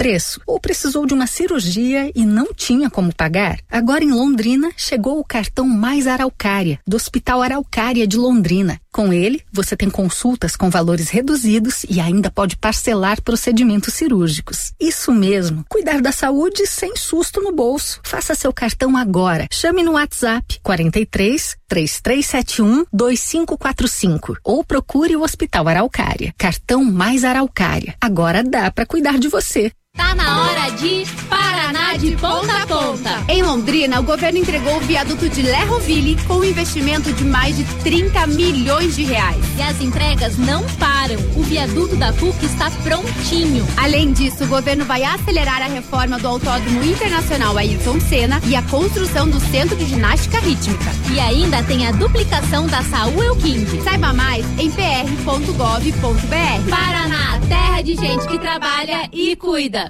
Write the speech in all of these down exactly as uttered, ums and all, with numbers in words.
preço? Ou precisou de uma cirurgia e não tinha como pagar? Agora em Londrina chegou o cartão Mais Araucária, do Hospital Araucária de Londrina. Com ele, você tem consultas com valores reduzidos e ainda pode parcelar procedimentos cirúrgicos. Isso mesmo, cuidar da saúde sem susto no bolso. Faça seu cartão agora. Chame no WhatsApp quarenta e três, três três sete um, dois cinco quatro cinco ou procure o Hospital Araucária. Cartão Mais Araucária. Agora dá para cuidar de você. Tá na hora de Paraná de ponta a ponta. Em Londrina, o governo entregou o viaduto de Lerroville com um investimento de mais de trinta milhões de reais. E as entregas não param. O viaduto da P U C está prontinho. Além disso, o governo vai acelerar a reforma do Autódromo Internacional Ayrton Senna e a construção do Centro de Ginástica Rítmica. E ainda tem a duplicação da Saúl Euquinde. Saiba mais em p r ponto gov ponto b r. Paraná, terra de gente que trabalha e cuida.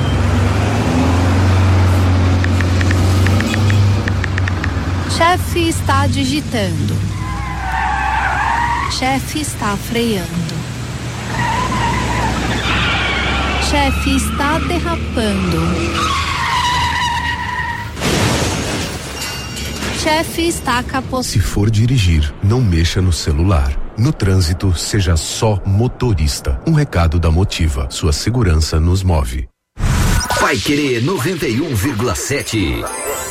Chefe está digitando. Chefe está freando. Chefe está derrapando. Chefe está capotando. Se for dirigir, não mexa no celular. No trânsito, seja só motorista. Um recado da Motiva. Sua segurança nos move. Paiquerê noventa e um vírgula sete.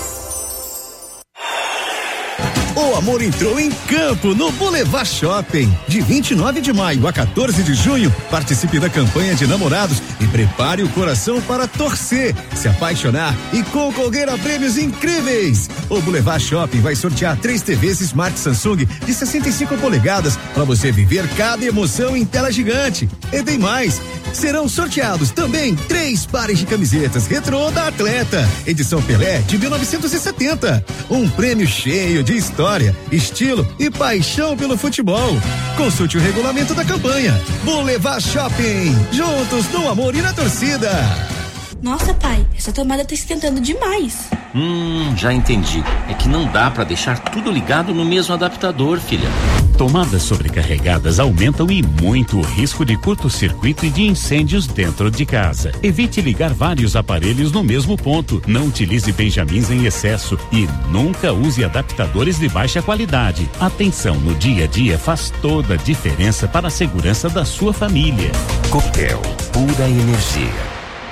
O amor entrou em campo no Boulevard Shopping. De vinte e nove de maio a quatorze de junho, participe da campanha de namorados e prepare o coração para torcer, se apaixonar e concorrer a prêmios incríveis. O Boulevard Shopping vai sortear três T Vs Smart Samsung de sessenta e cinco polegadas para você viver cada emoção em tela gigante. E tem mais. Serão sorteados também três pares de camisetas retrô da Atleta, edição Pelé de mil novecentos e setenta. Um prêmio cheio de história, estilo e paixão pelo futebol. Consulte o regulamento da campanha. Boulevard Shopping, juntos no amor e na torcida. Nossa, pai, essa tomada tá esquentando demais. Hum, já entendi. É que não dá pra deixar tudo ligado no mesmo adaptador, filha. Tomadas sobrecarregadas aumentam e muito o risco de curto-circuito e de incêndios dentro de casa. Evite ligar vários aparelhos no mesmo ponto. Não utilize benjamins em excesso e nunca use adaptadores de baixa qualidade. Atenção no dia a dia faz toda a diferença para a segurança da sua família. Copel, pura energia.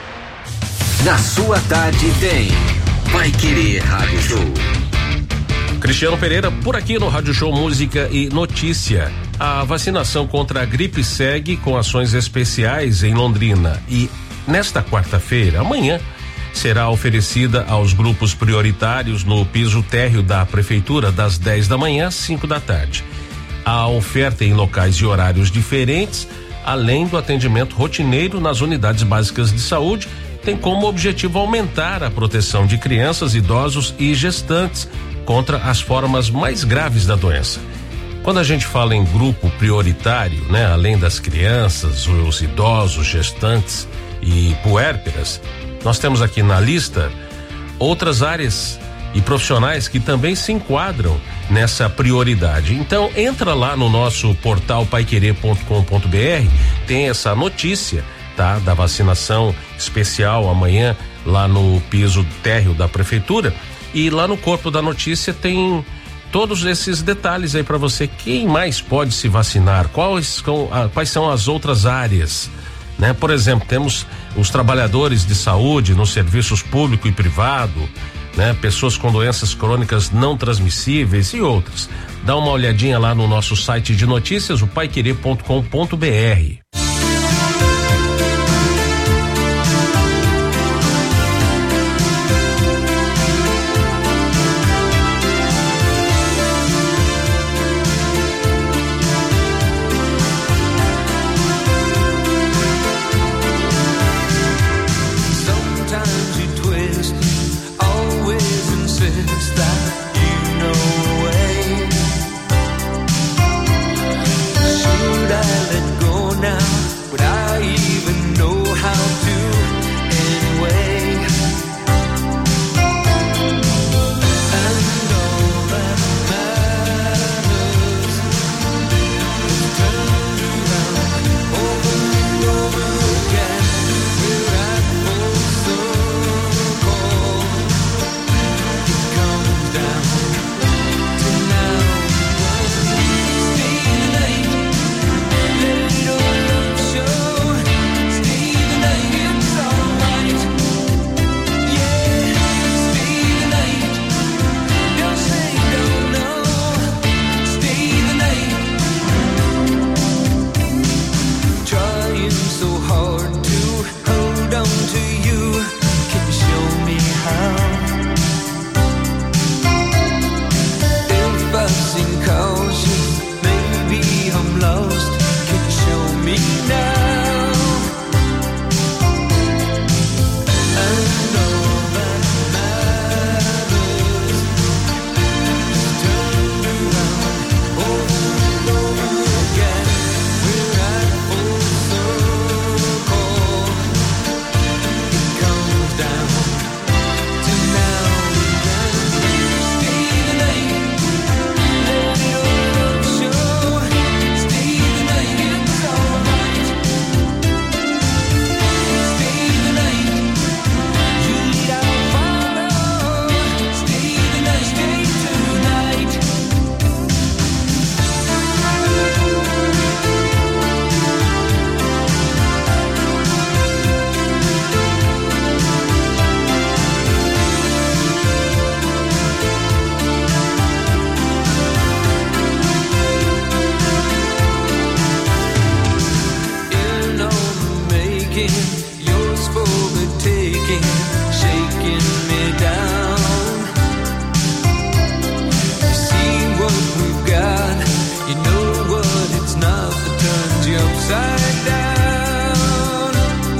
Na sua tarde tem Paiquerê Rádio Show. Cristiano Pereira, por aqui no Rádio Show Música e Notícia. A vacinação contra a gripe segue com ações especiais em Londrina e nesta quarta-feira, amanhã, será oferecida aos grupos prioritários no piso térreo da Prefeitura das dez da manhã às cinco da tarde. A oferta em locais e horários diferentes, além do atendimento rotineiro nas unidades básicas de saúde, tem como objetivo aumentar a proteção de crianças, idosos e gestantes contra as formas mais graves da doença. Quando a gente fala em grupo prioritário, né, além das crianças, os idosos, gestantes e puérperas, nós temos aqui na lista outras áreas e profissionais que também se enquadram nessa prioridade. Então, entra lá no nosso portal paiquerê ponto com ponto b r, tem essa notícia, tá, da vacinação especial amanhã lá no piso térreo da Prefeitura. E lá no corpo da notícia tem todos esses detalhes aí para você. Quem mais pode se vacinar? Quais, quais são as outras áreas? Né? Por exemplo, temos os trabalhadores de saúde nos serviços público e privado, né? Pessoas com doenças crônicas não transmissíveis e outras. Dá uma olhadinha lá no nosso site de notícias, o paiquerê ponto com ponto b r. Now come to you? Can you show me how? If I seem cautious, maybe I'm lost. Can you show me now? And all that matters is turned around over and over again. We're at full circle. It comes down to now and then. Stay the night, let it all show. Stay the night, it's alright. Stay the night, you lead, I'll follow. Stay the night, stay tonight. In all the making, yours for the taking, shaking me down. You see what we've got, you know what it's not that turns you upside down.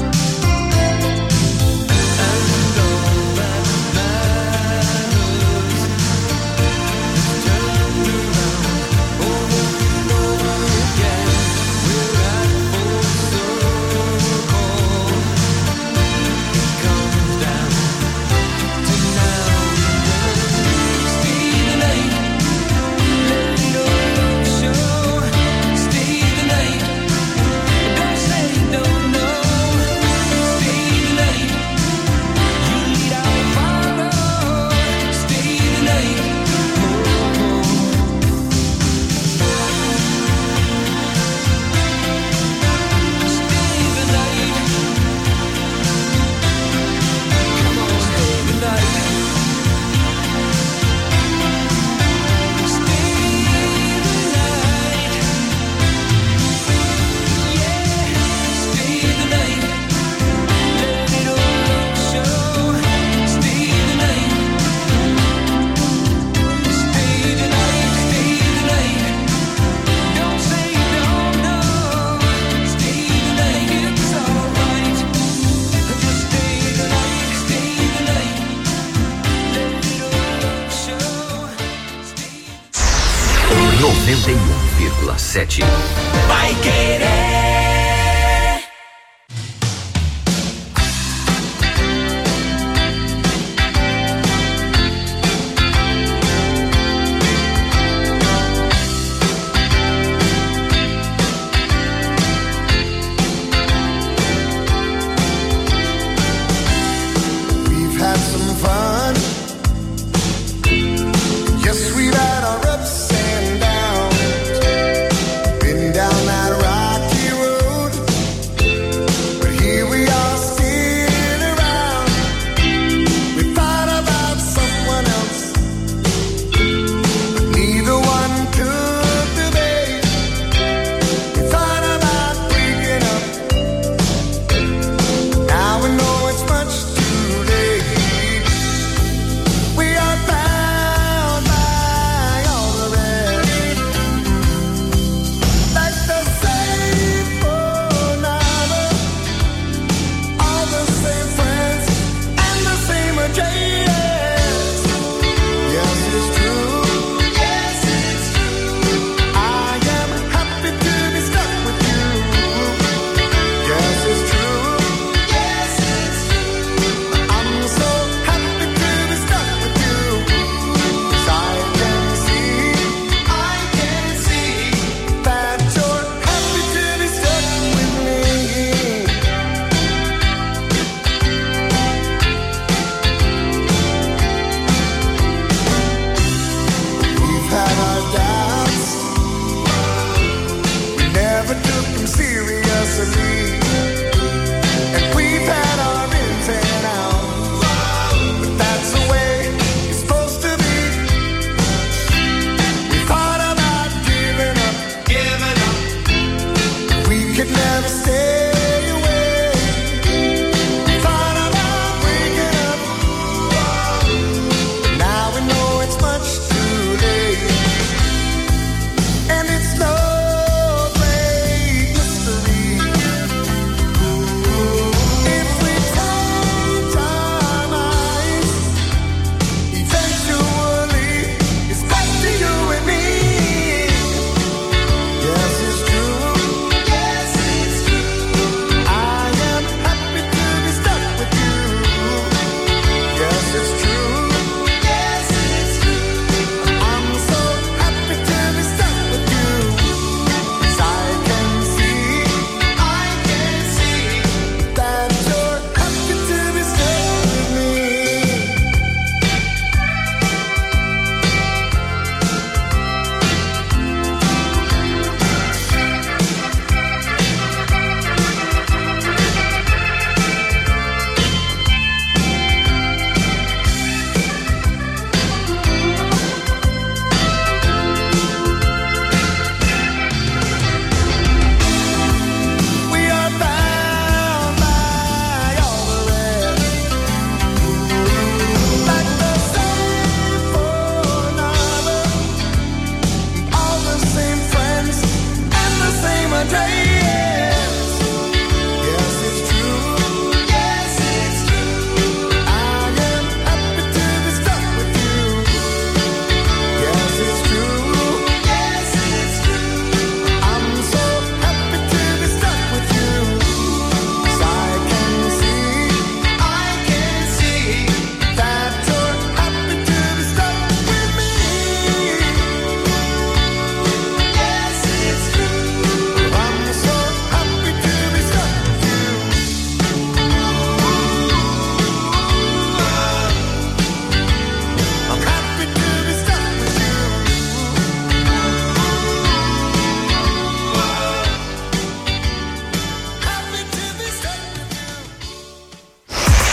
And all that matters is turned around over and over again. We're at full circle. It comes down to now and then. Stay the night, let it all show. Stay the night, don't say no, no. Stay the night, you lead, I'll follow. Stay the night, oh, oh. Stay the night, come on, stay the night. Stay the night, yeah. Stay the night, let it all show. Stay the night, stay the night, stay the night. Don't say no, no. Stay the night, it's alright. Just stay the night, stay the night. Let it all show. noventa e um vírgula sete. Vai querer. We've had some fun. Yes, we've had our ups and downs. Been down that rocky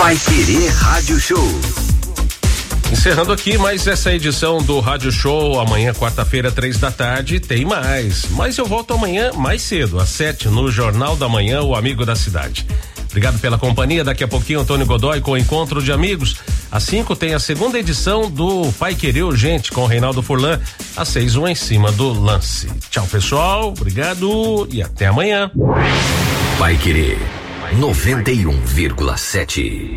Paiquerê Rádio Show. Encerrando aqui mais essa edição do Rádio Show. Amanhã, quarta-feira, três da tarde, tem mais. Mas eu volto amanhã mais cedo, às sete, no Jornal da Manhã, o Amigo da Cidade. Obrigado pela companhia. Daqui a pouquinho, Antônio Godoy com o Encontro de Amigos. Às cinco tem a segunda edição do Paiquerê Urgente com o Reinaldo Furlan. Às seis, um em cima do lance. Tchau, pessoal. Obrigado e até amanhã. Paiquerê noventa e um vírgula sete.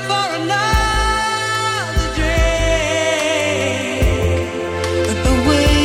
The way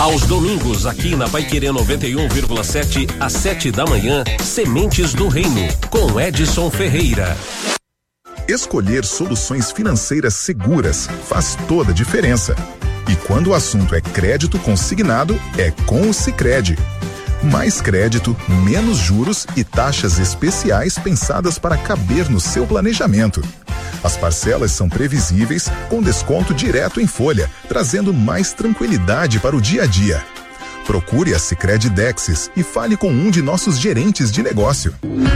Aos domingos, aqui na Paiquerê noventa e um vírgula sete, às sete da manhã, Sementes do Reino, com Edson Ferreira. Escolher soluções financeiras seguras faz toda a diferença. E quando o assunto é crédito consignado, é com o Sicredi. Mais crédito, menos juros e taxas especiais pensadas para caber no seu planejamento. As parcelas são previsíveis, com desconto direto em folha, trazendo mais tranquilidade para o dia a dia. Procure a Sicredi Dexis e fale com um de nossos gerentes de negócio.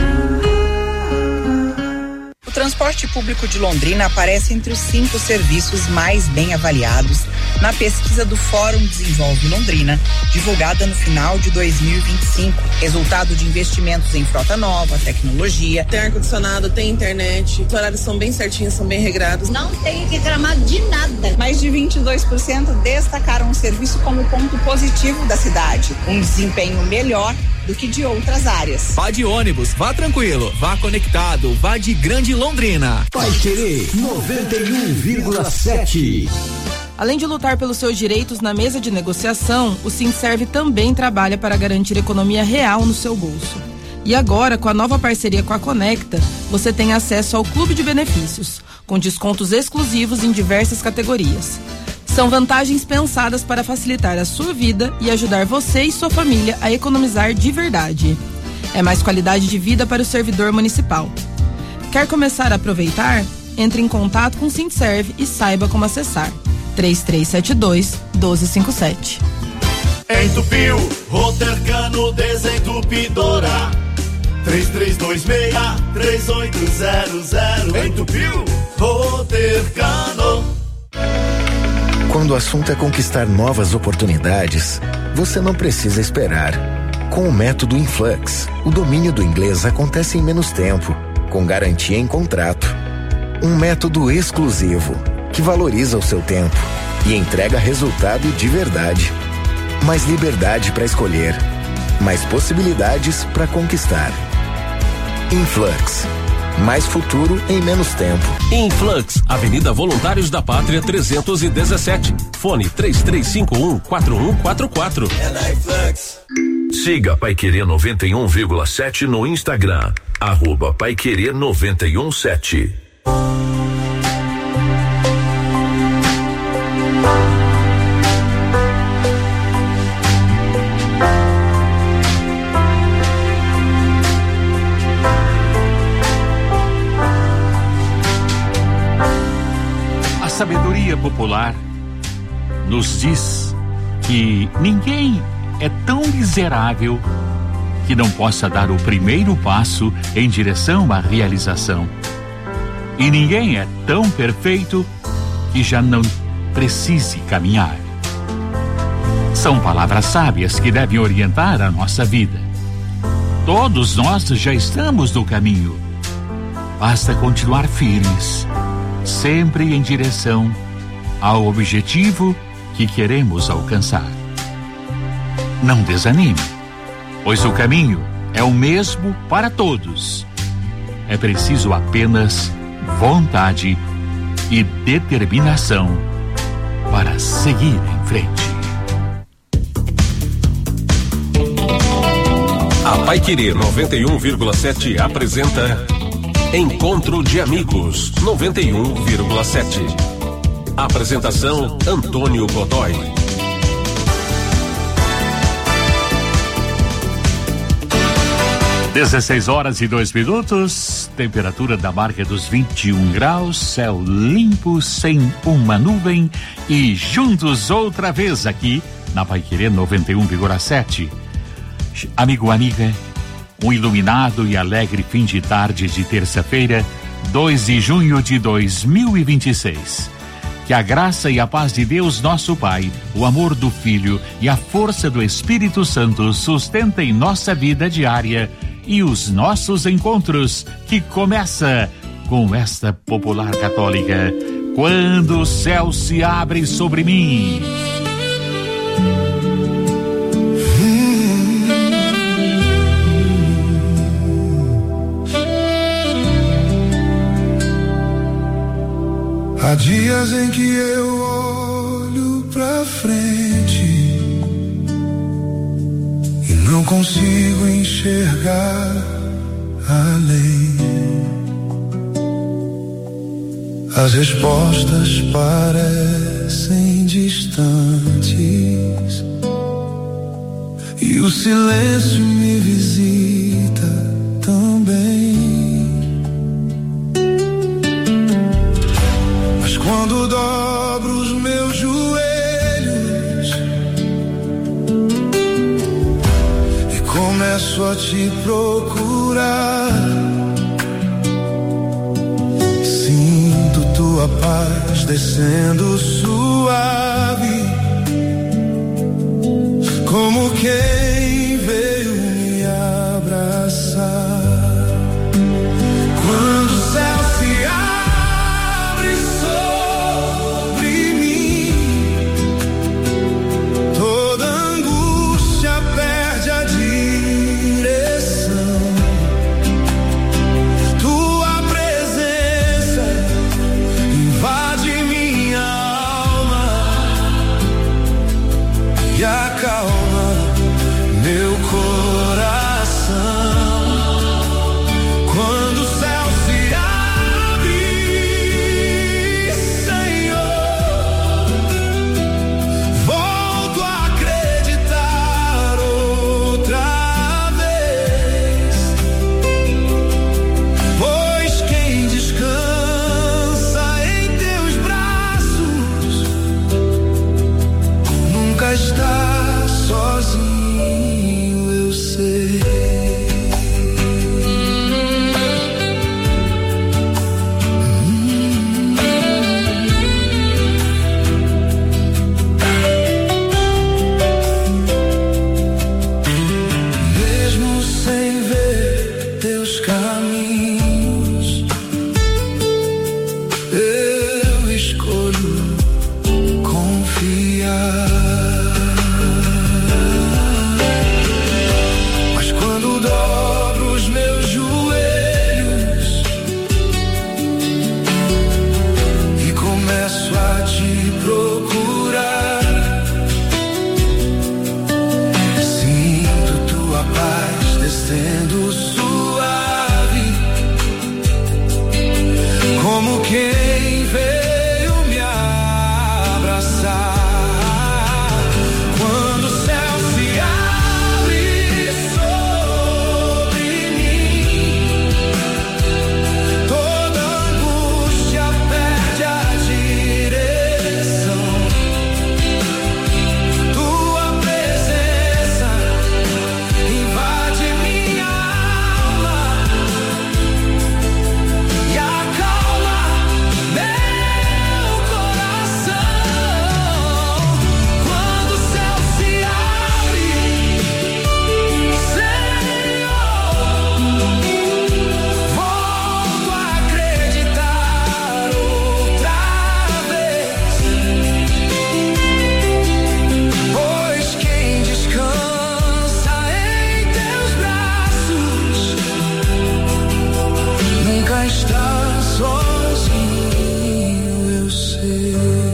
O transporte público de Londrina aparece entre os cinco serviços mais bem avaliados na pesquisa do Fórum Desenvolve Londrina, divulgada no final de dois mil e vinte e cinco. Resultado de investimentos em frota nova, tecnologia. Tem ar-condicionado, tem internet, os horários são bem certinhos, são bem regrados. Não tem que reclamar de nada. Mais de vinte e dois por cento destacaram o serviço como ponto positivo da cidade. Um desempenho melhor do que de outras áreas. Vá de ônibus, vá tranquilo, vá conectado, vá de Grande Londrina. Paiquerê noventa e um vírgula sete. Além de lutar pelos seus direitos na mesa de negociação, o Sindserv também trabalha para garantir economia real no seu bolso. E agora, com a nova parceria com a Conecta, você tem acesso ao Clube de Benefícios, com descontos exclusivos em diversas categorias. São vantagens pensadas para facilitar a sua vida e ajudar você e sua família a economizar de verdade. É mais qualidade de vida para o servidor municipal. Quer começar a aproveitar? Entre em contato com o Sindserv e saiba como acessar. três três sete dois, um dois cinco sete. Entupiu, Rotercano Desentupidora. três três dois seis, três oito zero zero. Entupiu, Rotercano. Quando o assunto é conquistar novas oportunidades, você não precisa esperar. Com o método Influx, o domínio do inglês acontece em menos tempo, com garantia em contrato. Um método exclusivo, que valoriza o seu tempo e entrega resultado de verdade. Mais liberdade para escolher, mais possibilidades para conquistar. Influx. Mais futuro em menos tempo. Influx, Avenida Voluntários da Pátria trezentos e dezessete. Fone três três cinco um, quatro um quatro quatro. É na Influx. Siga Paiquerê noventa e um vírgula sete no Instagram. Arroba Paiquerê noventa e um sete. A sabedoria popular nos diz que ninguém é tão miserável que não possa dar o primeiro passo em direção à realização. E ninguém é tão perfeito que já não precise caminhar. São palavras sábias que devem orientar a nossa vida. Todos nós já estamos no caminho. Basta continuar firmes, sempre em direção ao objetivo que queremos alcançar. Não desanime, pois o caminho é o mesmo para todos. É preciso apenas vontade e determinação para seguir em frente. A Paiquerê noventa e um vírgula sete apresenta Encontro de Amigos noventa e um vírgula sete. Apresentação Antônio Godoy. dezesseis horas e dois minutos, temperatura da marca dos vinte e um graus, céu limpo, sem uma nuvem e juntos outra vez aqui na Paiquerê noventa e um vírgula sete. Amigo, amiga, um iluminado e alegre fim de tarde de terça-feira, dois de junho de dois mil e vinte e seis. Que a graça e a paz de Deus, nosso Pai, o amor do Filho e a força do Espírito Santo sustentem nossa vida diária e os nossos encontros, que começa com esta popular católica: quando o céu se abre sobre mim. Há dias em que eu olho pra frente consigo enxergar além. As respostas parecem distantes e o silêncio me visita também. Mas quando dobro os meus joelhos e começo a te procurar, sinto tua paz descendo suave, como quem veio me abraçar. Quando o céu se abre sobre mim, toda angústia perde a direção. Tua presença invade minha alma e acalma meu coração. Quando o céu se abre, Senhor, volto a acreditar outra vez, pois quem descansa em teus braços nunca está sozinho, eu sei. Mesmo sem ver teus caminhos, eu escolho confiar. Mas quando dobro os meus joelhos e começo a te procurar, sinto tua paz descendo suave, como quem veio me abraçar. Quando o céu se abre sobre mim, toda angústia perde a direção. Tua presença invade minha alma e acalma meu coração. Quando o céu se abre, Senhor, volto a acreditar outra vez, pois quem descansa em teus braços nunca está sozinho, eu sei.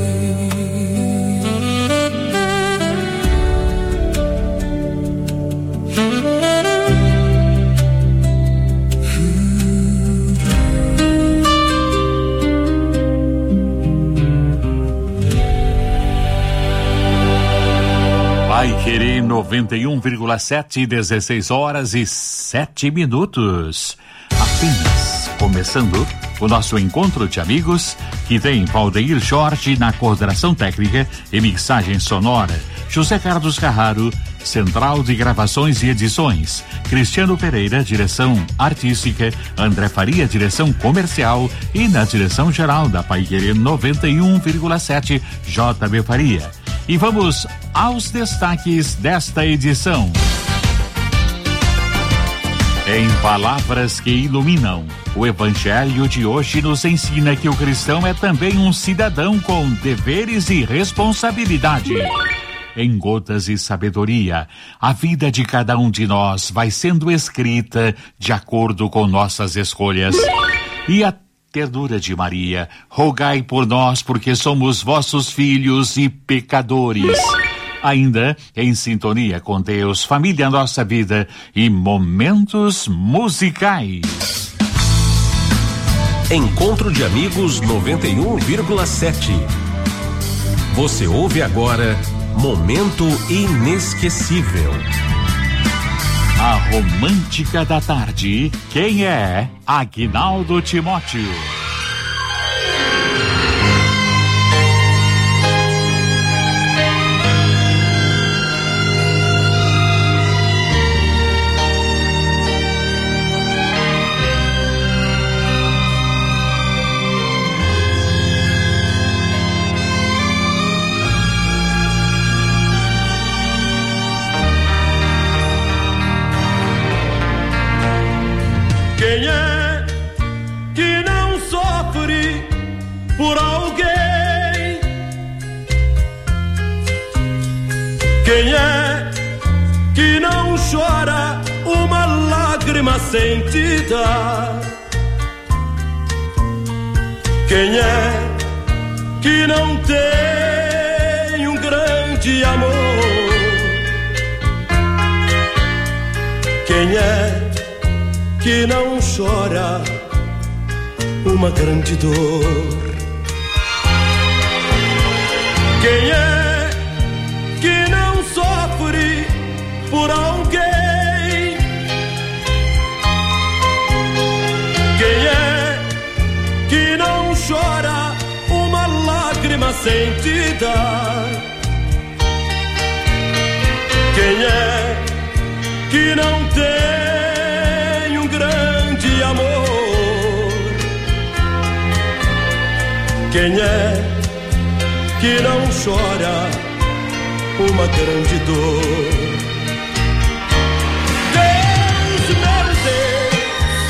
Vai Querer noventa e um vírgula sete, dezesseis horas e sete minutos. Apenas começando o nosso encontro de amigos, que tem Valdeir Jorge na coordenação técnica e mixagem sonora, José Carlos Carraro, central de gravações e edições, Cristiano Pereira, direção artística, André Faria, direção comercial, e na direção geral da Pai Querer noventa e um vírgula sete, J B Faria. E vamos aos destaques desta edição. Em palavras que iluminam, o Evangelho de hoje nos ensina que o cristão é também um cidadão com deveres e responsabilidade. Em Gotas e Sabedoria, a vida de cada um de nós vai sendo escrita de acordo com nossas escolhas. E a ternura de Maria, rogai por nós porque somos vossos filhos e pecadores. Ainda em sintonia com Deus, família, nossa vida e momentos musicais. Encontro de Amigos noventa e um vírgula sete. Você ouve agora Momento Inesquecível. A romântica da tarde, quem é? Aguinaldo Timóteo. Quem é que não sofre por alguém? Quem é que não chora uma lágrima sentida? Quem é que não tem um grande amor? Quem é que não chora uma grande dor? Quem é que não sofre por alguém? Quem é que não chora uma lágrima sentida? Quem é que não tem um grande amor? Quem é que não chora uma grande dor? Deus, meu Deus,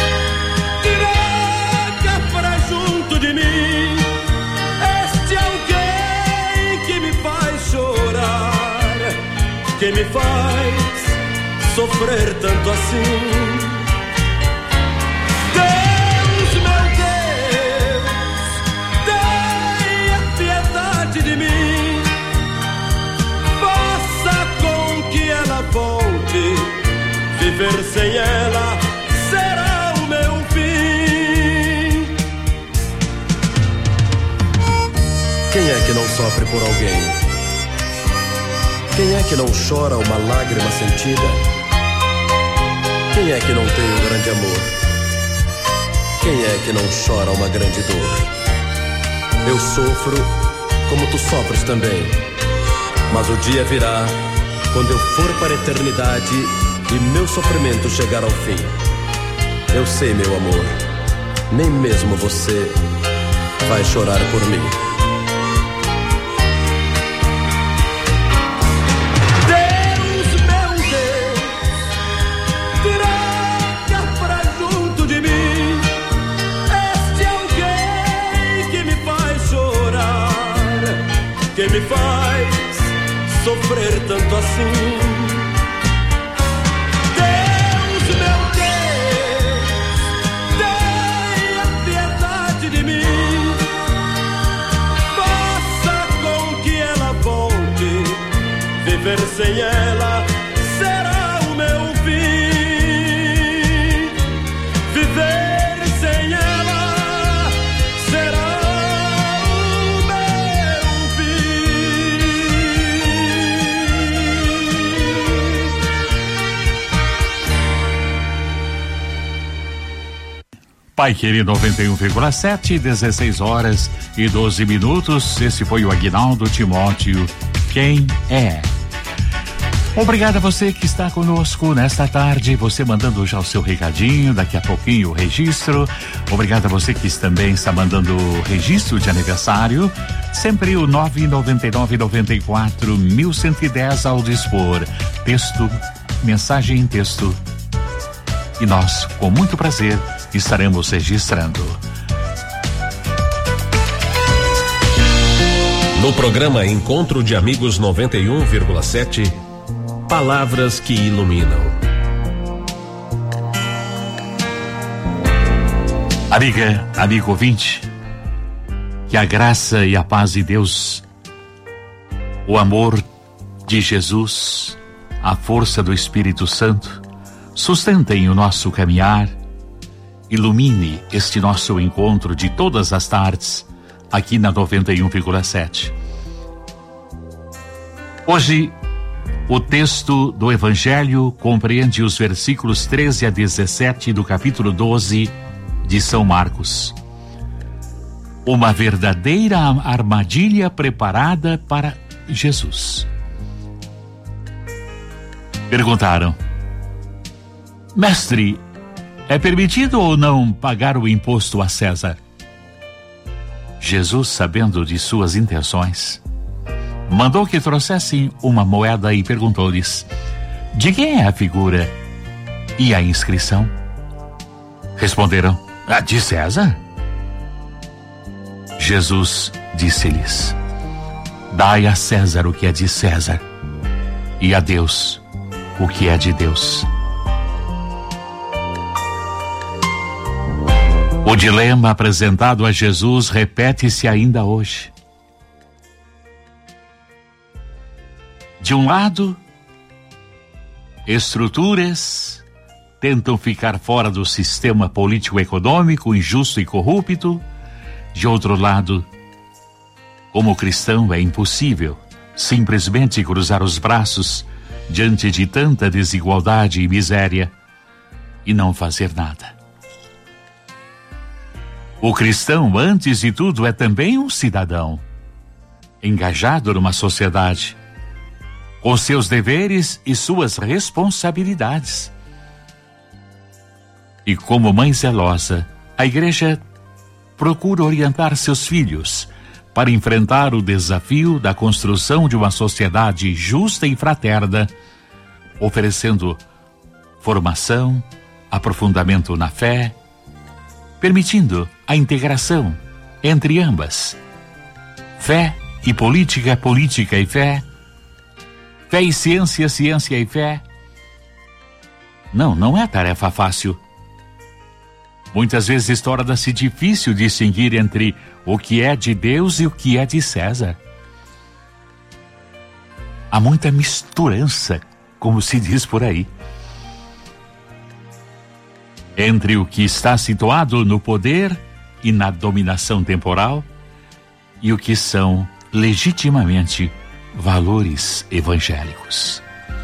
traga pra junto de mim este alguém que me faz chorar, que me faz sofrer tanto assim. Deus, meu Deus, tenha piedade de mim, faça com que ela volte, viver sem ela será o meu fim. Quem é que não sofre por alguém? Quem é que não chora uma lágrima sentida? Quem é que não tem um grande amor? Quem é que não chora uma grande dor? Eu sofro como tu sofres também, mas o dia virá quando eu for para a eternidade e meu sofrimento chegar ao fim. Eu sei, meu amor, nem mesmo você vai chorar por mim. Que me faz sofrer tanto assim. Deus, meu Deus, tenha piedade de mim, faça com que ela volte, viver sem ela será o meu fim. Viver sem ela será Pai Querido noventa e um vírgula sete, dezesseis horas e doze minutos. Esse foi o Aguinaldo Timóteo. Quem é? Obrigado a você que está conosco nesta tarde, você mandando já o seu recadinho, daqui a pouquinho o registro. Obrigado a você que também está mandando o registro de aniversário. Sempre o nove nove nove nove quatro mil cento e dez ao dispor. Texto, mensagem em texto. E nós, com muito prazer, estaremos registrando. No programa Encontro de Amigos noventa e um vírgula sete, palavras que iluminam. Amiga, amigo ouvinte, que a graça e a paz de Deus, o amor de Jesus, a força do Espírito Santo, sustentem o nosso caminhar, ilumine este nosso encontro de todas as tardes, aqui na noventa e um vírgula sete. Hoje, o texto do Evangelho compreende os versículos treze a dezessete do capítulo doze de São Marcos. Uma verdadeira armadilha preparada para Jesus. Perguntaram: Mestre, é permitido ou não pagar o imposto a César? Jesus, sabendo de suas intenções, mandou que trouxessem uma moeda e perguntou-lhes: de quem é a figura e a inscrição? Responderam: a de César. Jesus disse-lhes: dai a César o que é de César e a Deus o que é de Deus. O dilema apresentado a Jesus repete-se ainda hoje. De um lado, estruturas tentam ficar fora do sistema político-econômico injusto e corrupto. De outro lado, como cristão é impossível simplesmente cruzar os braços diante de tanta desigualdade e miséria e não fazer nada. O cristão, antes de tudo, é também um cidadão engajado numa sociedade, com seus deveres e suas responsabilidades. E como mãe zelosa, a igreja procura orientar seus filhos para enfrentar o desafio da construção de uma sociedade justa e fraterna, oferecendo formação, aprofundamento na fé, permitindo a integração entre ambas. Fé e política, política e fé, fé e ciência, ciência e fé. Não, não é tarefa fácil. Muitas vezes torna-se difícil distinguir entre o que é de Deus e o que é de César. Há muita misturança, como se diz por aí, entre o que está situado no poder e na dominação temporal e o que são legitimamente valores evangélicos.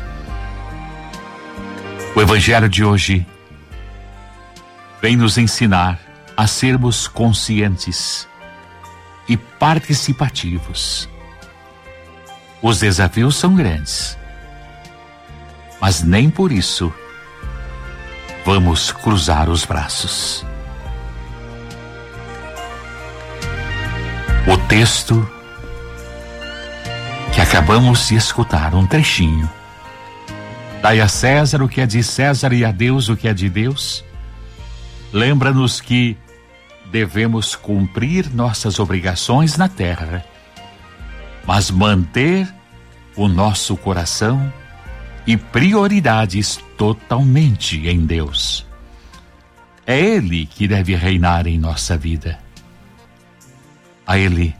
O Evangelho de hoje vem nos ensinar a sermos conscientes e participativos. Os desafios são grandes, mas nem por isso vamos cruzar os braços. O texto que acabamos de escutar, um trechinho: dai a César o que é de César e a Deus o que é de Deus, lembra-nos que devemos cumprir nossas obrigações na terra, mas manter o nosso coração e prioridades totalmente em Deus. É Ele que deve reinar em nossa vida. A Ele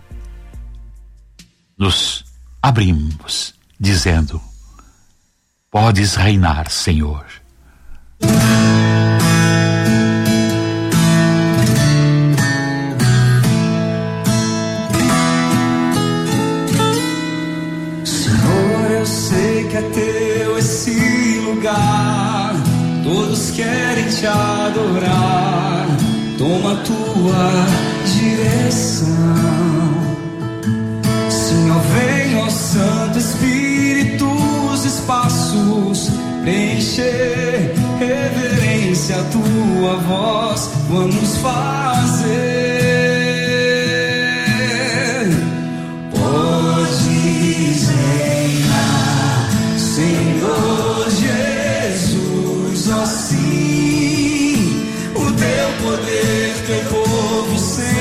nos abrimos, dizendo: podes reinar, Senhor. Que é teu esse lugar, todos querem te adorar. Toma tua direção, Senhor, vem, ó Santo Espírito, os espaços preencher, reverência a tua voz, vamos fazer. Podes reinar, Senhor Jesus, ó sim, o teu poder, teu povo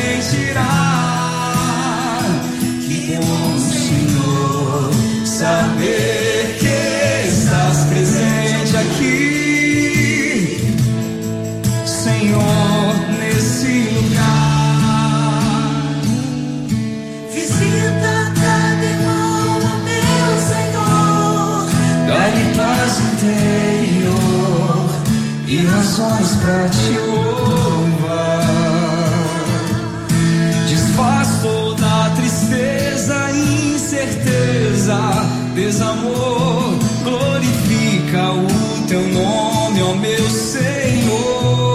sentirá. Que bom, Senhor, saber que estás presente aqui, Senhor, nesse interior e razões pra te louvar. Desfaz toda a tristeza, incerteza, desamor. Glorifica o teu nome, ó meu Senhor.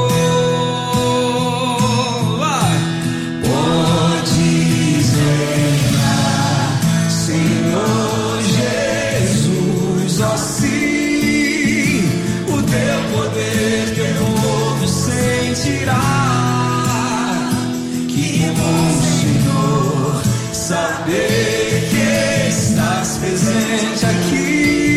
Vai. Podes reinar, Senhor Jesus, ó sim, o teu poder, teu povo sentirá. Que bom, Senhor, saber que estás presente aqui.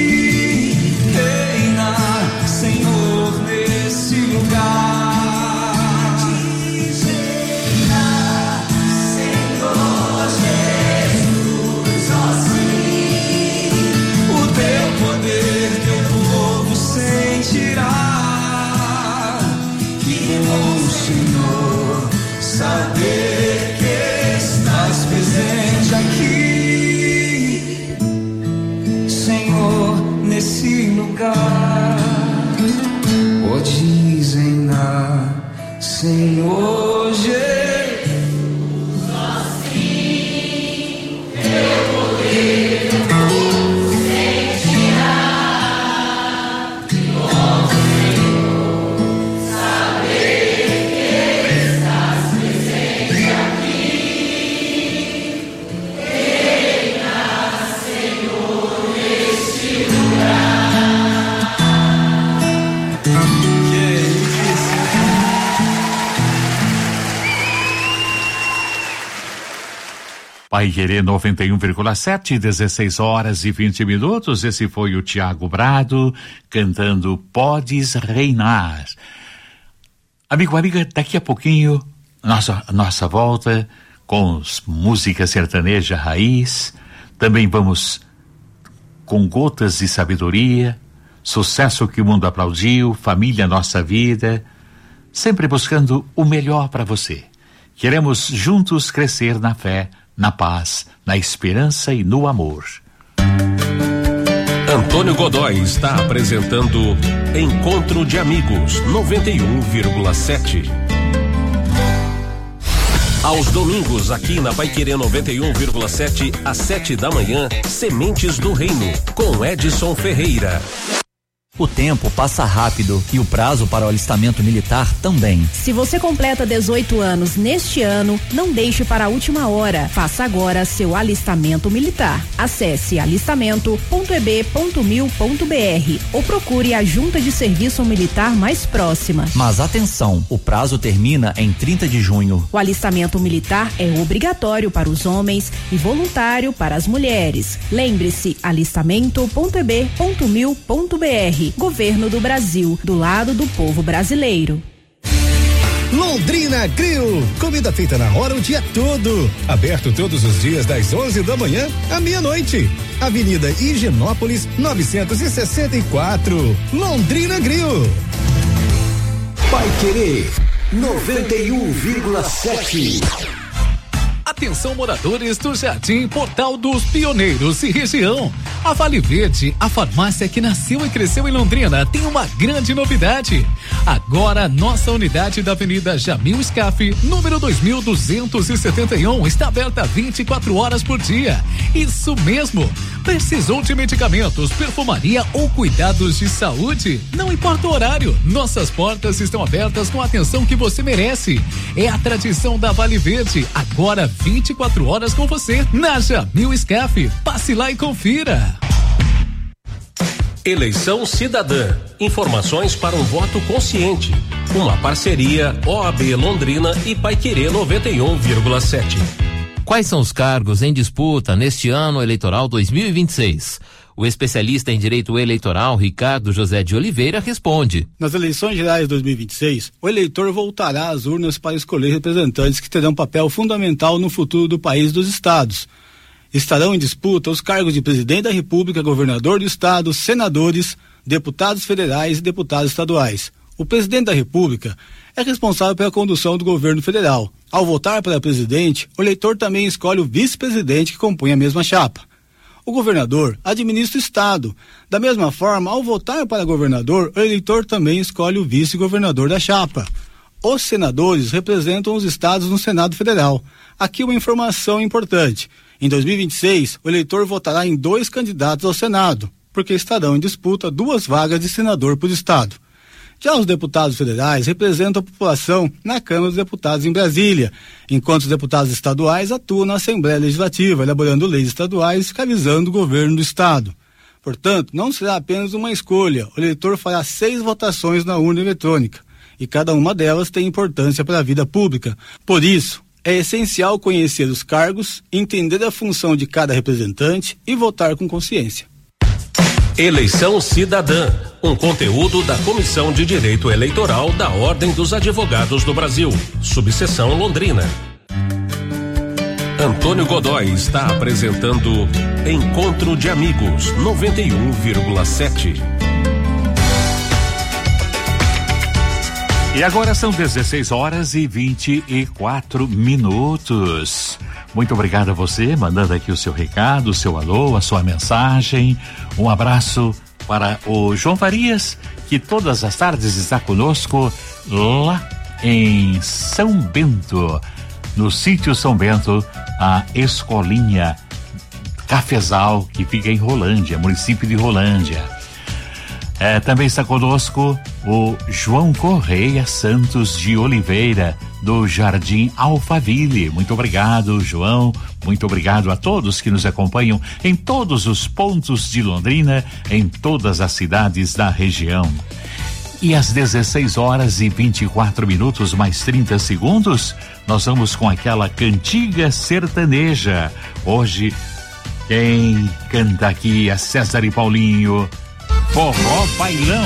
Reina, Senhor, nesse lugar. Diz reina, Senhor Jesus, ó sim, o teu poder, teu povo sentirá. Que bom, Senhor, saber que estás presente aqui, Senhor, nesse lugar. Podes reinar, Senhor Jesus, assim teu poder sentirá. Que bom, Senhor, saber que estás presente aqui. Reina, Senhor, neste lugar. Que isso? Pai Querer noventa e um vírgula sete, dezesseis horas e vinte minutos. Esse foi o Tiago Brado cantando Podes Reinar. Amigo, amiga, daqui a pouquinho, nossa, nossa volta com música sertaneja raiz. Também vamos com gotas de sabedoria, sucesso que o mundo aplaudiu, família nossa vida, sempre buscando o melhor para você. Queremos juntos crescer na fé, na paz, na esperança e no amor. Antônio Godoy está apresentando Encontro de Amigos noventa e um vírgula sete. Aos domingos, aqui na Paiquerê noventa e um vírgula sete, às sete da manhã, Sementes do Reino, com Edson Ferreira. O tempo passa rápido e o prazo para o alistamento militar também. Se você completa dezoito anos neste ano, não deixe para a última hora. Faça agora seu alistamento militar. Acesse alistamento ponto e b ponto mil ponto b r ou procure a junta de serviço militar mais próxima. Mas atenção, o prazo termina em trinta de junho. O alistamento militar é obrigatório para os homens e voluntário para as mulheres. Lembre-se, alistamento ponto e b ponto mil ponto b r. Governo do Brasil, do lado do povo brasileiro. Londrina Grill, comida feita na hora o dia todo, aberto todos os dias das onze da manhã à meia-noite. Avenida Higienópolis novecentos e sessenta e quatro, Londrina Grill. Paiquerê noventa e um vírgula sete. Atenção, moradores do Jardim Portal dos Pioneiros e região. A Vale Verde, a farmácia que nasceu e cresceu em Londrina, tem uma grande novidade. Agora, nossa unidade da Avenida Jamil Scaff, número dois mil duzentos e setenta e um, está aberta vinte e quatro horas por dia. Isso mesmo. Precisou de medicamentos, perfumaria ou cuidados de saúde? Não importa o horário, nossas portas estão abertas com a atenção que você merece. É a tradição da Vale Verde, agora vinte e quatro horas com você, na Jamil Scaff. Passe lá e confira. Eleição Cidadã. Informações para um voto consciente. Uma parceria O A B Londrina e Paiquerê noventa e um vírgula sete. Quais são os cargos em disputa neste ano eleitoral dois mil e vinte e seis? O especialista em direito eleitoral, Ricardo José de Oliveira, responde. Nas eleições gerais de dois mil e vinte e seis, o eleitor voltará às urnas para escolher representantes que terão papel fundamental no futuro do país e dos estados. Estarão em disputa os cargos de presidente da República, governador do estado, senadores, deputados federais e deputados estaduais. O presidente da República é responsável pela condução do governo federal. Ao votar para presidente, o eleitor também escolhe o vice-presidente que compõe a mesma chapa. O governador administra o estado. Da mesma forma, ao votar para governador, o eleitor também escolhe o vice-governador da chapa. Os senadores representam os estados no Senado Federal. Aqui uma informação importante. Em dois mil e vinte e seis, o eleitor votará em dois candidatos ao Senado, porque estarão em disputa duas vagas de senador por estado. Já os deputados federais representam a população na Câmara dos Deputados em Brasília, enquanto os deputados estaduais atuam na Assembleia Legislativa, elaborando leis estaduais e fiscalizando o governo do estado. Portanto, não será apenas uma escolha, o eleitor fará seis votações na urna eletrônica, e cada uma delas tem importância para a vida pública. Por isso, é essencial conhecer os cargos, entender a função de cada representante e votar com consciência. Eleição Cidadã, um conteúdo da Comissão de Direito Eleitoral da Ordem dos Advogados do Brasil, subseção Londrina. Antônio Godoy está apresentando Encontro de Amigos noventa e um vírgula sete. E agora são dezesseis horas e vinte e quatro minutos. Muito obrigado a você, mandando aqui o seu recado, o seu alô, a sua mensagem. Um abraço para o João Farias, que todas as tardes está conosco lá em São Bento, no sítio São Bento, a escolinha Cafezal, que fica em Rolândia, município de Rolândia. É, também está conosco o João Correia Santos de Oliveira, do Jardim Alphaville. Muito obrigado, João. Muito obrigado a todos que nos acompanham em todos os pontos de Londrina, em todas as cidades da região. E às dezesseis horas e vinte e quatro minutos mais trinta segundos, nós vamos com aquela cantiga sertaneja. Hoje, quem canta aqui é César e Paulinho, Forró Bailão.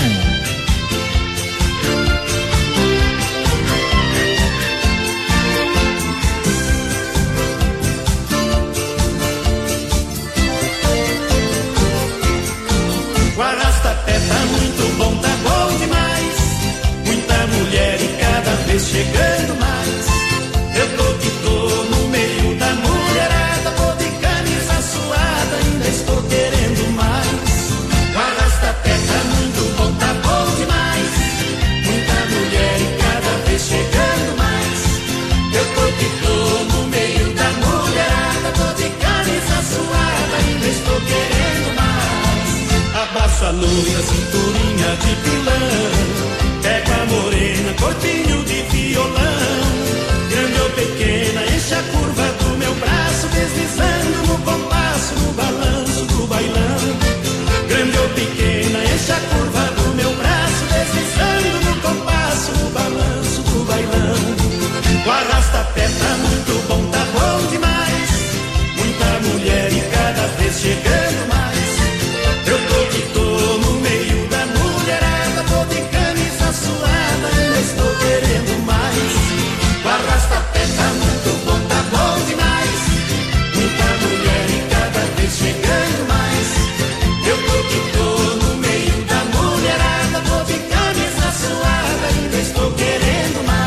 O arrasta-pé tá muito bom, tá bom demais. Muita mulher e cada vez chegando mais. Eu tô que tô no meio da mulherada, tô de camisa suada, ainda estou querendo mais. O arrasta-pé tá muito bom, tá bom demais. Muita mulher e cada vez chegando mais. Eu tô que tô no meio da mulherada, tô de camisa suada, ainda estou querendo mais. Abaixo a loira, cinturinha de pilão. Pego a morena, corpinho de violão. Grande ou pequena, enche a curva do meu braço, deslizando no compasso, no balanço do bailão. Grande ou pequena, enche a curva do meu braço, deslizando no compasso, no balanço do bailão. O arrasta-pé tá muito bom, tá bom demais. Muita mulher e cada vez chegando mais. Eu tô que tô no meio da mulherada, tô de camisa suada, ainda estou querendo mais. O arrasta-pé tá muito bom, tá bom demais. Muita mulher e cada vez chegando mais. Eu tô que tô no meio da mulherada, tô de camisa suada, ainda estou querendo mais.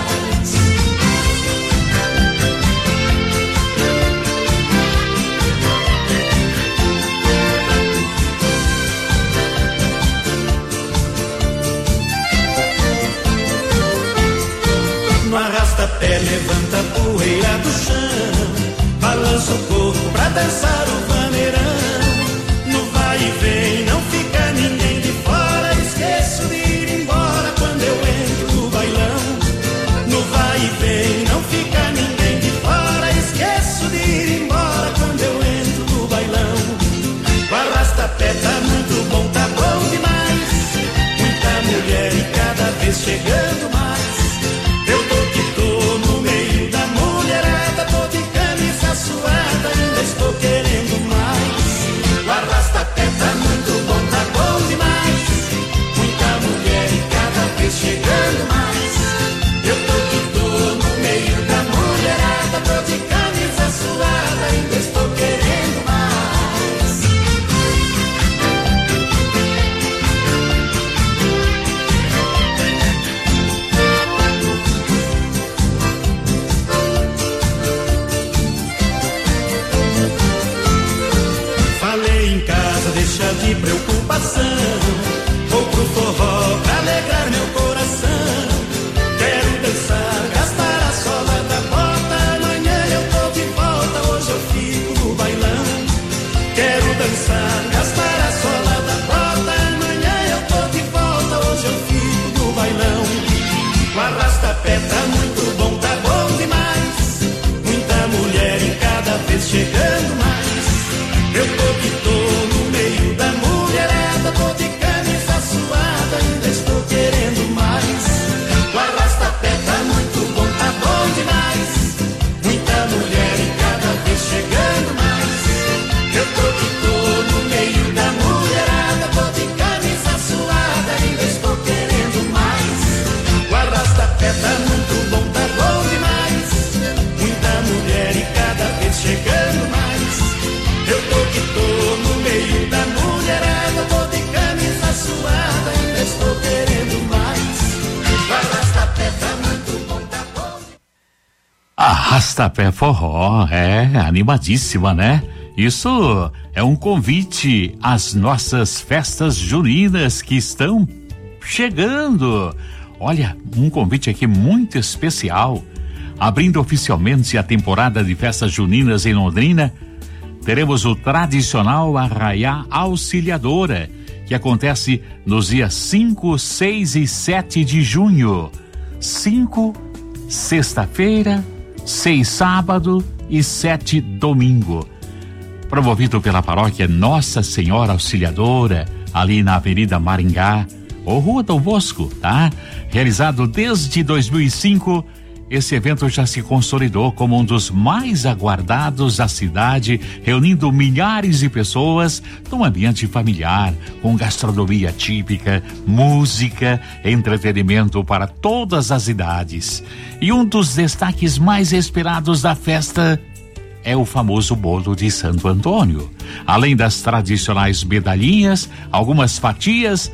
No arrasta-pé levanta a poeira do chão, balança o corpo pra dançar o vaneirão. No vai e vem não fica ninguém de fora, esqueço de ir embora quando eu entro no bailão. No vai e vem não fica ninguém de fora, esqueço de ir embora quando eu entro no bailão. O arrasta-pé tá muito bom, tá bom demais. Muita mulher e cada vez chegando mais. Eu tô que tô no meio da mulherada, tô de camisa suada, ainda estou querendo mais. preocupação. Vou pro forró pra alegrar meu coração. Quero dançar, gastar a sola da bota. Amanhã eu tô de volta, hoje eu fico no bailão. Quero dançar, gastar a sola da bota. Amanhã eu tô de volta, hoje eu fico no bailão. O arrasta-pé tá muito bom, tá bom demais. Muita mulher em cada vez chegando mais. Eu tô que tô no meio da mulherada, tô de camisa suada, ainda estou querendo mais. O arrasta-pé tá muito bom, tá bom demais. Muita mulher em cada vez chegando mais. Eu tô que tô no meio da mulherada, tô de camisa suada, ainda estou querendo mais. O arrasta-pé tá muito bom, tá bom demais. Muita mulher em cada vez chegando mais. Eu tô que tô no meio da mulherada, tô de camisa suada, ainda estou querendo mais. O arrasta-pé tá muito bom, tá bom. Arrasta-pé forró, é animadíssima, né? Isso é um convite às nossas festas juninas que estão chegando. Olha, um convite aqui muito especial. Abrindo oficialmente a temporada de festas juninas em Londrina, teremos o tradicional Arraiá Auxiliadora, que acontece nos dias cinco, seis e sete de junho. cinco, sexta-feira, seis, sábado e sete, domingo. Promovido pela paróquia Nossa Senhora Auxiliadora, ali na Avenida Maringá, ou Rua Dom Bosco, tá? Realizado desde dois mil e cinco, esse evento já se consolidou como um dos mais aguardados da cidade, reunindo milhares de pessoas num ambiente familiar, com gastronomia típica, música, entretenimento para todas as idades. E um dos destaques mais esperados da festa é o famoso bolo de Santo Antônio. Além das tradicionais medalhinhas, algumas fatias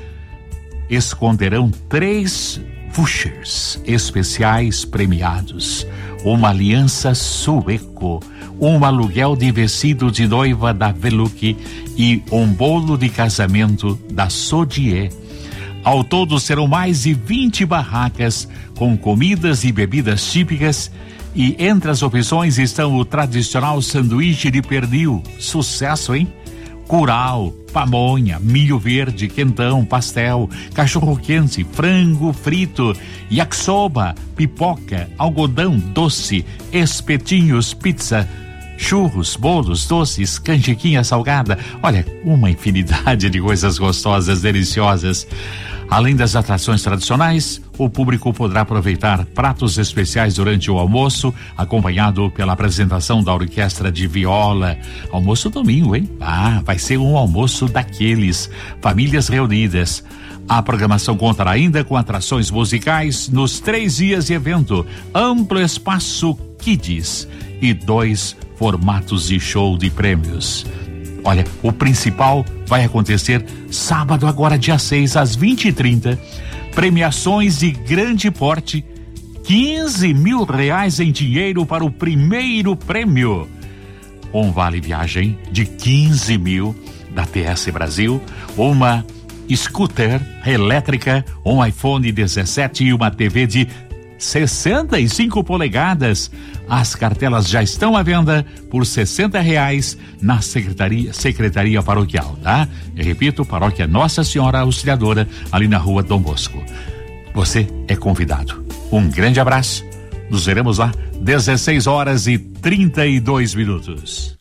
esconderão três vouchers especiais premiados, uma aliança sueco, um aluguel de vestido de noiva da Veluque e um bolo de casamento da Sodier. Ao todo serão mais de vinte barracas com comidas e bebidas típicas, e entre as opções estão o tradicional sanduíche de pernil, sucesso, hein? Curau, pamonha, milho verde, quentão, pastel, cachorro-quente, frango frito, yakisoba, pipoca, algodão doce, espetinhos, pizza, churros, bolos, doces, canjiquinha salgada. Olha, uma infinidade de coisas gostosas, deliciosas. Além das atrações tradicionais, o público poderá aproveitar pratos especiais durante o almoço, acompanhado pela apresentação da orquestra de viola. Almoço domingo, hein? Ah, vai ser um almoço daqueles. Famílias reunidas. A programação contará ainda com atrações musicais nos três dias de evento, amplo espaço Kids e dois formatos de show de prêmios. Olha, o principal vai acontecer sábado, agora dia seis, às vinte e trinta. Premiações de grande porte, quinze mil reais em dinheiro para o primeiro prêmio. Um vale viagem de quinze mil da T S Brasil, uma scooter elétrica, um iPhone dezessete e uma T V de sessenta e cinco polegadas. As cartelas já estão à venda por sessenta reais na secretaria, secretaria paroquial, tá? Eu repito, paróquia Nossa Senhora Auxiliadora, ali na Rua Dom Bosco. Você é convidado. Um grande abraço. Nos veremos lá, dezesseis horas e trinta e dois minutos.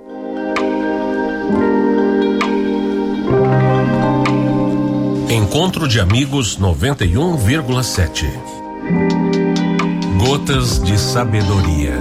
Encontro de Amigos noventa e um vírgula sete. Gotas de Sabedoria.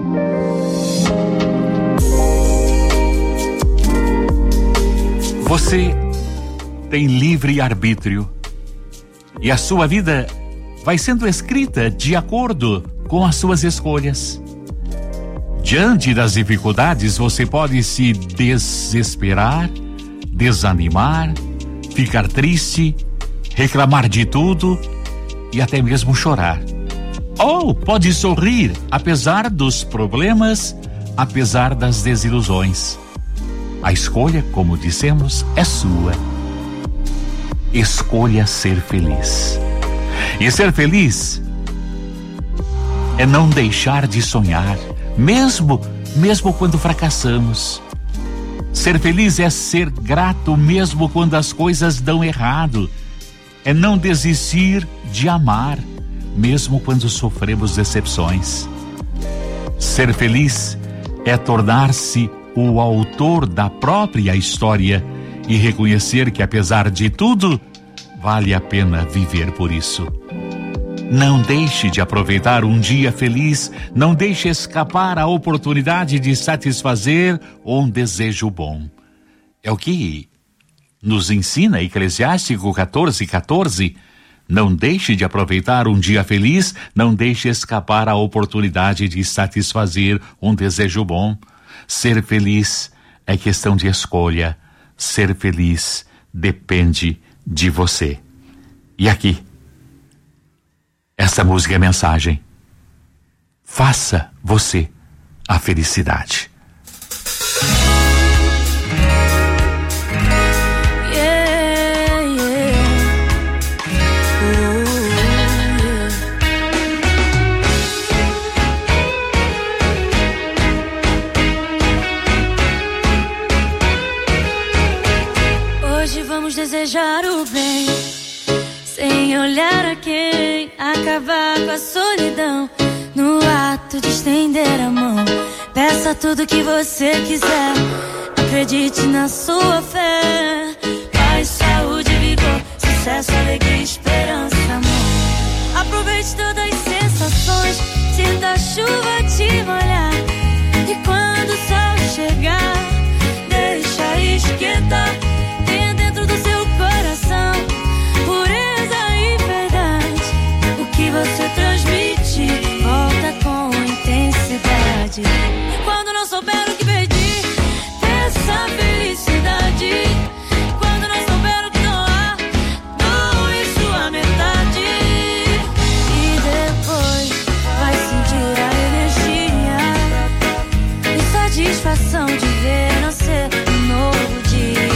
Você tem livre arbítrio e a sua vida vai sendo escrita de acordo com as suas escolhas. Diante das dificuldades, você pode se desesperar, desanimar, ficar triste, reclamar de tudo e até mesmo chorar. Ou pode sorrir, apesar dos problemas, apesar das desilusões. A escolha, como dissemos, é sua. Escolha ser feliz. E ser feliz é não deixar de sonhar, mesmo, mesmo quando fracassamos. Ser feliz é ser grato mesmo quando as coisas dão errado. É não desistir de amar, mesmo quando sofremos decepções. Ser feliz é tornar-se o autor da própria história e reconhecer que, apesar de tudo, vale a pena viver por isso. Não deixe de aproveitar um dia feliz, não deixe escapar a oportunidade de satisfazer um desejo bom. É o que nos ensina Eclesiástico quatorze, quatorze. Não deixe de aproveitar um dia feliz, não deixe escapar a oportunidade de satisfazer um desejo bom. Ser feliz é questão de escolha. Ser feliz depende de você. E aqui, essa música é mensagem. Faça você a felicidade. Yeah, yeah. Ooh, yeah. Hoje vamos desejar o bem, sem olhar a quem, acabar com a solidão, no ato de estender a mão. Peça tudo que você quiser, acredite na sua fé. Paz, saúde, vigor, sucesso, alegria, esperança, amor. Aproveite todas as sensações, sinta a chuva te molhar. E quando o sol chegar, deixa esquentar. Tenha dentro do seu coração pureza e verdade. O que você transmite volta com intensidade. Quando não souber o que pedir, peça felicidade. Quando não souber o que doar, doe sua metade. E depois vai sentir a energia e satisfação de ver nascer um novo dia.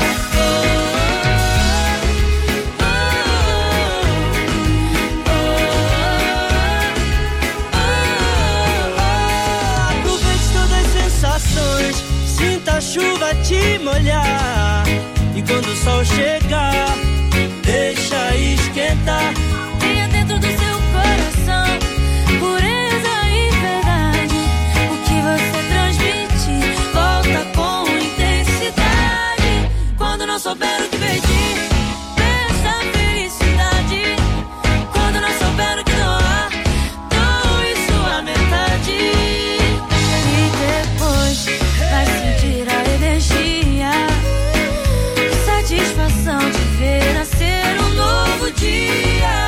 Sinta a chuva te molhar. E quando o sol chegar, deixa esquentar. Tenha dentro do seu coração pureza e verdade. O que você transmite volta com intensidade. Quando não souber o que pedir, peça felicidade. Quando não souber o que doar, doe sua metade. E depois vai sentir a energia e satisfação de ver nascer um novo dia.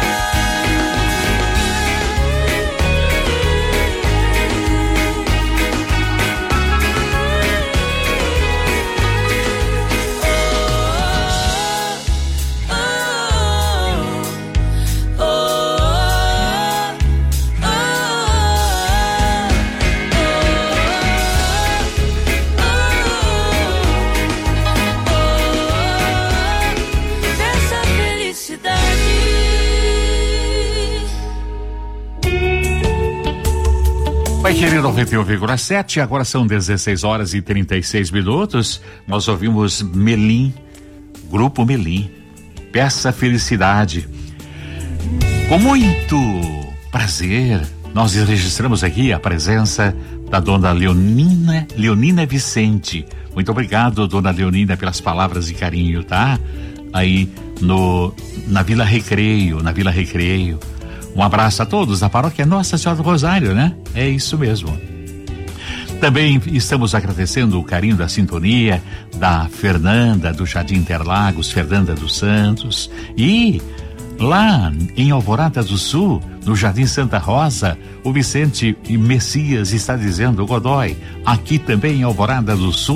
Vai querer noventa e um vírgula sete, agora são dezesseis horas e trinta e seis minutos. Nós ouvimos Melim, Grupo Melim, Peça Felicidade. Com muito prazer, nós registramos aqui a presença da dona Leonina, Leonina Vicente. Muito obrigado, dona Leonina, pelas palavras de carinho, tá? Aí no, na Vila Recreio, na Vila Recreio. Um abraço a todos da paróquia Nossa Senhora do Rosário, né? É isso mesmo. Também estamos agradecendo o carinho da sintonia da Fernanda do Jardim Interlagos, Fernanda dos Santos. E lá em Alvorada do Sul, no Jardim Santa Rosa, o Vicente Messias está dizendo: Godoy, aqui também em Alvorada do Sul,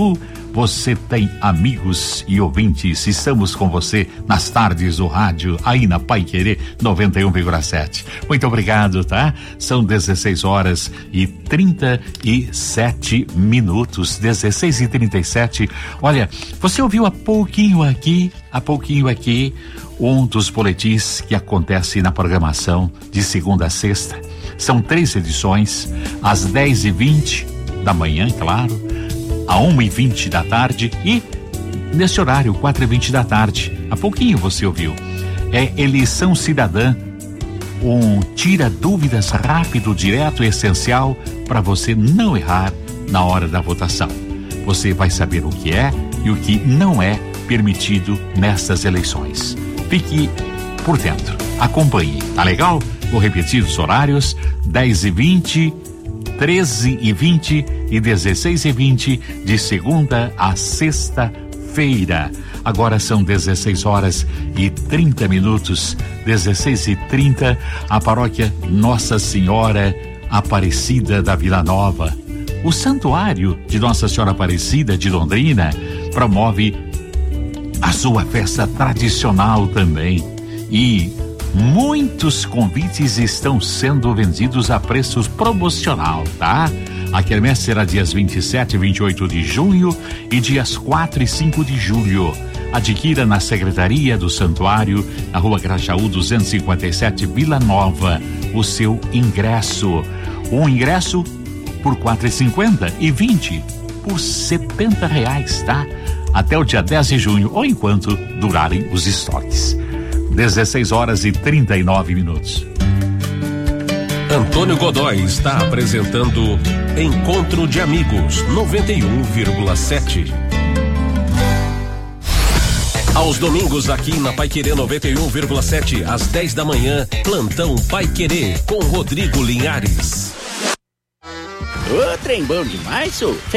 você tem amigos e ouvintes. Estamos com você nas tardes do rádio, aí na Paiquerê noventa e um vírgula sete. Muito obrigado, tá? São dezesseis horas e trinta e sete minutos. dezesseis e trinta e sete. Olha, você ouviu há pouquinho aqui, há pouquinho aqui, um dos boletins que acontece na programação de segunda a sexta. São três edições, às dez e vinte da manhã, claro, a uma e vinte da tarde e nesse horário, quatro e vinte da tarde. Há pouquinho você ouviu. É eleição cidadã, um tira dúvidas rápido, direto e essencial para você não errar na hora da votação. Você vai saber o que é e o que não é permitido nessas eleições. Fique por dentro, acompanhe, tá legal? Vou repetir os horários: dez e vinte, treze e vinte e dezesseis e vinte, de segunda a sexta-feira. Agora são dezesseis horas e trinta minutos, dezesseis e trinta. A paróquia Nossa Senhora Aparecida da Vila Nova, o Santuário de Nossa Senhora Aparecida de Londrina, promove a sua festa tradicional também. E muitos convites estão sendo vendidos a preços promocional, tá? A quermesse será dias vinte e sete e vinte e oito de junho e dias quatro e cinco de julho. Adquira na Secretaria do Santuário, na Rua Grajaú duzentos e cinquenta e sete, Vila Nova, o seu ingresso. Um ingresso por quatro e cinquenta e vinte por setenta reais, tá? Até o dia dez de junho ou enquanto durarem os estoques. dezesseis horas e trinta e nove minutos. Antônio Godoy está apresentando Encontro de Amigos noventa e um vírgula sete. Aos domingos aqui na Paiquerê noventa e um vírgula sete, às dez da manhã, plantão Paiquerê com Rodrigo Linhares. Ô, trem bom demais, sou.